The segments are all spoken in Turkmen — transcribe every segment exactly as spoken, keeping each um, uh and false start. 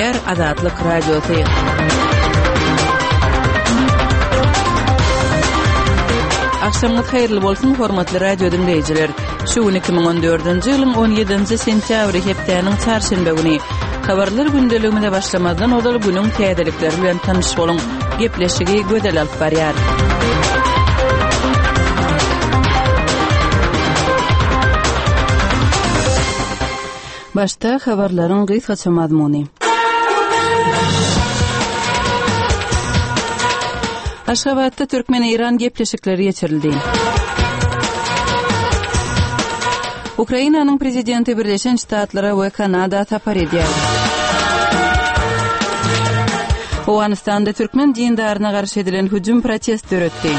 dinleýär Azatlyk Radiosy. Akşamınız hayırlı bolsun hormatly radio dinleyijiler. Şu iki ming on dördünji ýylyň on ýedinji sentýabry hepdeniň çarşembe güni habarlar gündeliginde başlamadan odal günüň täzelikleri bilen tanyş boluň. Gepleşigi gödel alyp barýar. Başta habarlaryň gysgaça mazmuny. Aşgabatda Türkmen-İran gepleşikleri geçirildi. Ukrainanyň prezidenti Birleşen Ştatlara we Kanada tapar edýär. Owganistanda türkmen dindaryna garşy edilen hüjüm protest döretdi.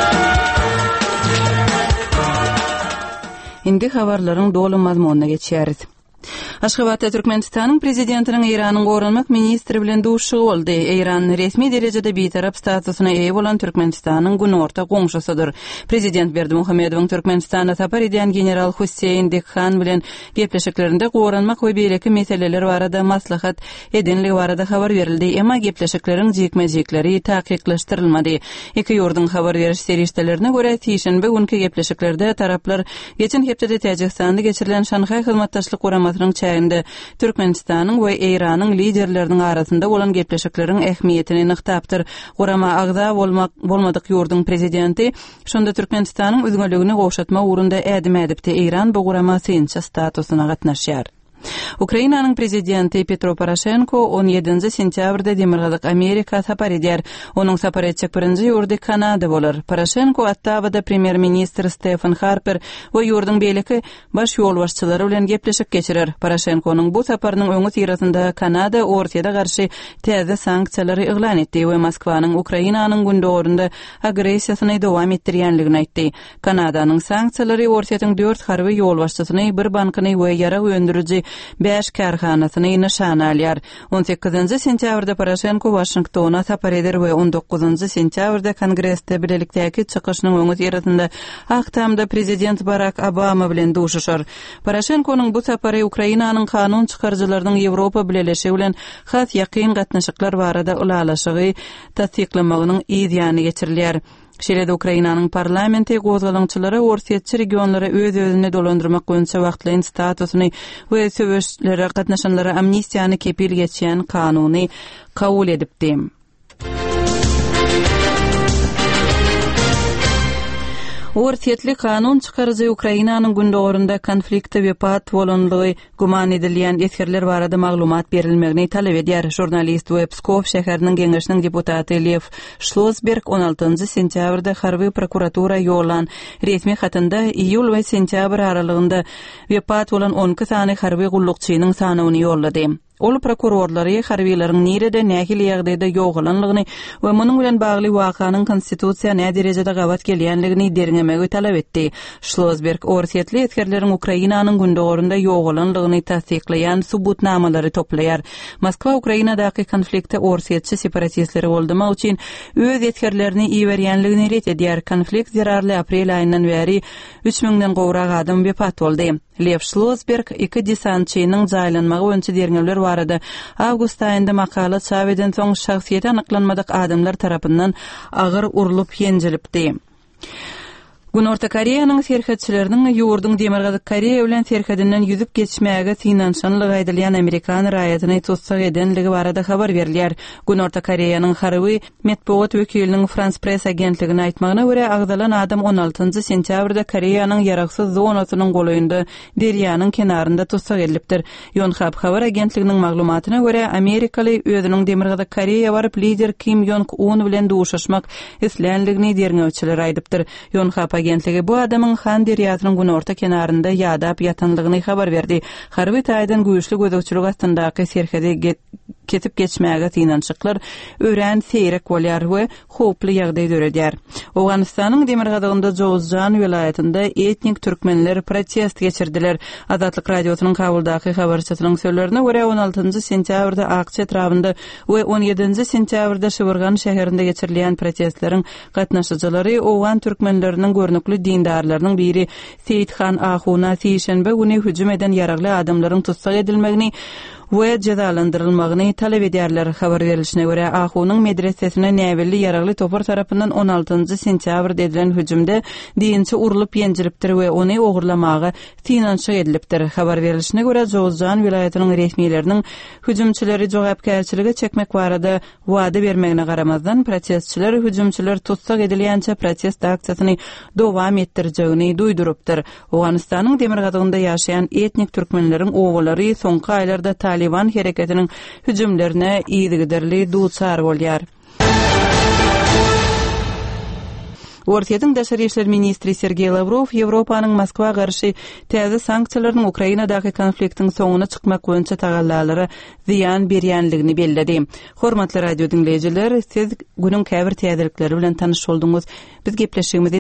Indi habarlaryň dolu mazmunyna geçýäris. Aşgabatda Türkmenistanyň prezidentiniň İranyň gorunmak ministri bilen duşugy boldy. İran resmi derejede bitarap statusyna eýe bolan Türkmenistanyň günorta goňşusydyr. Prezident Berdimuhammedowyň Türkmenistana tapar edýän general Hüseyin Dekhan bilen gepleşiklerinde gorunmak we beýleki meseleler barada maslahat edenligi barada habar berildi. Emma gepleşikleriň jekmejekleri taýyklaşdyrylmady. Iki ýurdun habar beriş serişdelerine görä tiýşenbe günkü gepleşiklerde taraplar geçen hepde Täjikistanda geçirilen Şanhay hyzmatdaşlyk guramasynyň çäginde Türkmenistanyň we Iranyň liderleriniň arasynda bolan gepleşikleriň ähmiýetini nyktapdyr. Gurama agda bolmak bolmadyk ýurdun prezidenti şonda Türkmenistanyň özgürlügini gowşatma uğrunda ädim edipdi. İran bu gurama synça statusyna gatnaşýar. Ukrainanyň prezidenti Petro Poroshenko on ýedinji sentýabrda Demirgazyk Amerika tapar edýär. Onuň sapar etjek birinji ýurdy Kanada bolar. Poroshenko Ottawada premier ministr Stephen Harper we ýurdun beýleki baş ýolbaşçylary bilen gepleşik geçirer. Poroshenkonyň bu saparynyň öňü tirasynda Kanada ortada garşy täze sanksiýalary eglan etdi we Moskwanyň Ukrainanyň gündegorunda agresiýasyny dowam etdirýänligini aýtdy. Kanadanyň sanksiýalary ortatyň dört harby ýolbaşçysyny, bir bankyny we ýara öndürüji beş karhanasyny nişan alýar. on sekizinji sentýabrda Poroshenko Washingtona tapar eder we on dokuzynji sentýabrda Kongressde bilelikdäki çykyşynyň öňü ýerinde Aktamda prezident Barack Obama bilen duşuşar. Poroshenkonyň bu tapary Ukrainanyň kanun çykarjylarynyň Ýewropa bileşigi bilen has ýakyn gatnaşyklar barada ulalaşygy tasdiklamagynyň ýygyny geçirilýär. Şeýle-de Ukrainanyň parlamenti gozgalançylary orsiýetçi regionlara öz-özüne dolandyrmak boýunça wagtlaýan statusyny we söwüşlere gatnaşanlara amnistiýany kepil geçýän kanuny kabul edipdi. Orsiýetli kanun çykarjy Ukrainanyň gündegorunda konflikte we pat bolanlygy guman edilýän eskerler barada maglumat berilmegini talap edýär. Jurnalist we Pskov şäheriniň geňeşiniň deputaty Lev Shlosberg on altynji sentýabrda harby prokuratura ýolan resmi hatynda iýul we sentýabr aralygynda we pat bolan on iki sany harby gullukçynyň sanawyny ýollady. Ol prokurorlary harbiýlaryň nerede nähili ýagdaýda ýogalanlygyny we munyň bilen bagly wakanyň konstitusiýa näme derejede gabat gelýänligini derňemegi talap etdi. Shlosberg orsiýetli eskerleriň Ukrainanyň gündegorunda ýogalanlygyny tasdiklaýan subutnamalary toplaýar. Moskwa Ukrainadaky konfliktde orsiýetçi separatistleri boldymak üçin öz eskerlerini iýerýänligini ret edýär. Konflikt zerarly aprel aýyndan beri üç miňden gowrak adam wepat boldy. Lev Shlosberg iki desantçynyň jaýlanmagy boýunça derňewler barada awgust aýynda makala çap eden soň şahsiýeti anyklanmadyk adamlar tarapyndan agyr urulup ýenjilipdi. Günorta Koreýanyň serhätçileriniň ýurdun Demirgazyk Koreýa bilen serhädinden ýüzüp geçmäge synanşanlyk aýdylýan Amerikan raýatyny tutsak edenligi barada habar berilýär. Günorta Koreýanyň harby medpuat wekiliniň France Press agentligine aýtmagyna görä agdalan adam on altynji sentýabrda Koreýanyň ýaragsyz zonasynyň golaýynda derýanyň kenarynda tutsak edilipdir. Yonhap habar agentliginiň maglumatyna görä Amerikaly özüniň Demirgazyk Koreýa baryp lider Kim Jong-un bilen duşuşmak isleýänligini derňewçiler aýdypdyr. Yonhap agentligi bu adamın Han derýasynyň günorta kenarynda ýadap ýatanlygyny habar berdi. Harby taýdan güýçli gözükçülük astyndaky serhäde ketip geçmäge synançyklar ören seýrek bolýar we hoply ýagdaý döredýär. Owganistanyň Demirgazygynda Jowzjan welaýatynda etnik türkmenler protest geçirdiler. Azatlyk radiosynyň kabuldaky habarçysynyň sözlerine görä on altynji sentýabrda Akça etrafynda we on ýedinji sentýabrda Şywyrgan şäherinde geçirilýän protestleriň gatnaşyjylary owgan türkmenleriniň görnükli dindarlarynyň biri Seyithan Ahuna Seyşenbe güni hüjüm eden ýaragly adamlaryň tutsak edilmegini we cezalandyrylmagyny talep edýärler. Habar berilişine görä Ahunyň medresesine näwelli yaragly topar tarapyndan on altynjy sentýabrda edilen hüjümde diýinçi urulyp ýenjilipdir we ony ogurlamaga finansiýa edilipdir. Habar berilişine görä Jowzjan vilayatynyň resmiýetleriniň hüjümçileri jogapkärçiligi çekmek barada wada bermegine garamazdan protestçiler hüjümçiler tutsak edilýänçe protest aksiýasyny dowam etdirjegini duýdurypdyr. Owganystanyň Demirgadygynda ýaşaýan etnik türkmenleriň owulary soňky aýlarda Taliban hereketiniň hüjümlerine ýygyderli duçar bolýar. Ortaýatyň daşary işler ministri Sergey Lavrov Ýewropanyň Moskwa garşy täze sanksiýalaryň Ukrainadaky konfliktiň soňuna çykmak boýunça tagallalary ziýan berýänligini bellidi. Hormatly radio dinleýijiler, siz günüň käbir täzelikleri bilen tanyş bolduňyz. Biz gepleşýümiz